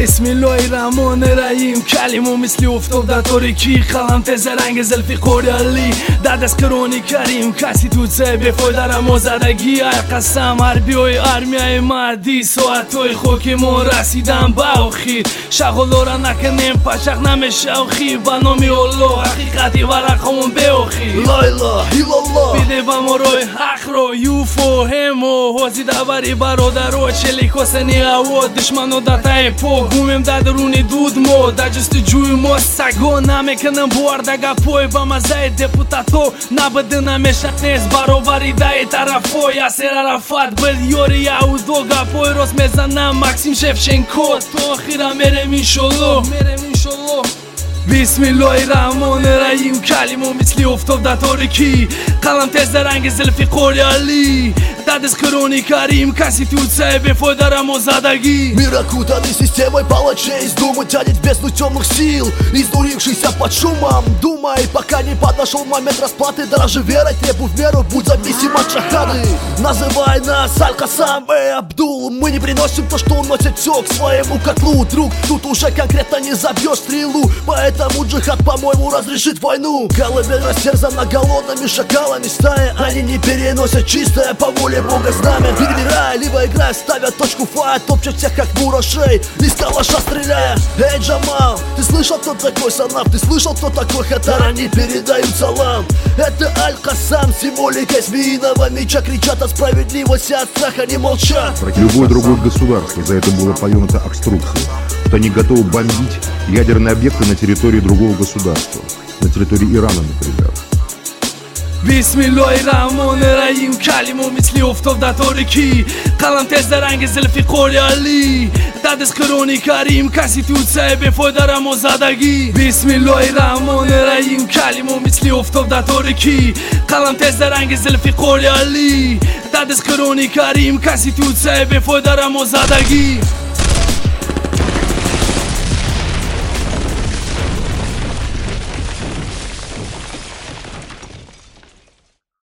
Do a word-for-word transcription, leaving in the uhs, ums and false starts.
بسم الله الرحمن الرحیم کلمو مثل افتاد در تاریکی قلم تز رنگ زلفی قوریالی در دست کرونی کریم کسی تو چه بفای در مزدگی ای قسم هر بیای ارمیای مردی ساعتای خوکیمون رسیدم با آخیر شغل را نکنیم پچق نمیشه آخی با نامی الله حقیقتی ورقمون به آخی لا اله الا الله بیده با مروی حق رو یوفو همو حوزی دبری برادر رو چلی کسنی هوا دشمنو در تای پو گومیم در درونی دود مو در جست جوی مو سگو نمیکنم بوردگا پوی با مزای دپوتاتو نبده نمیشه نیز برابری دای طرفو یاسر عرفات بلیوری یهودوگا پوی روز میزنم مکسیم شفچنکو تو آخیرم میرم اینشالله میرم اینشالله بسم الله الرحمن الرحیم کلمو مثلی افتاد در تاریکی قلم تز رنگ زلفی قوریالی در دست کرونی کریم конституция бефой даром задagi Мир окутанный системой палачей, думы тянет в бездну темных сил, изнурившийся под шумом. Думай, пока не подошел момент расплаты, дороже верой требуй в меру, будь зависим от шахады. Называй нас Аль-Касам и Абдул, мы не приносим то, что уносит все к своему котлу. Друг, тут уже конкретно не забьешь стрелу, поэтому джихад, по-моему, разрешит войну. Колыбель растерзана голодными шакалами стаи, они не переносят чистое по воле Бога знамя. Перебирая, либо играя, ставят точку фа, топчут всех как мурашей, из калаша стреляя. Эй, Джамал, ты слышал, кто такой Санав? Ты слышал, кто такой Хатар? Они передают салам. Это Аль-Касам, символика змеиного меча. Кричат о справедливости, от страха не молчат. Любое другое государство за это было повернуто обструкцией, что они готовы бомбить ядерные объекты на территории другого государства, на территории Ирана, например. بسم الله الرحمن الرحیم کلمو مثلی افتاد در تاریکی قلم تز رنگ زلفی قوریالی در دست کرونی کریم конституция بفای даром задagi بسم الله الرحمن الرحیم کلمو مثلی افتاد در تاریکی قلم تز رنگ زلفی قوریالی در دست کرونی کریم constитуция بفای даром zadagi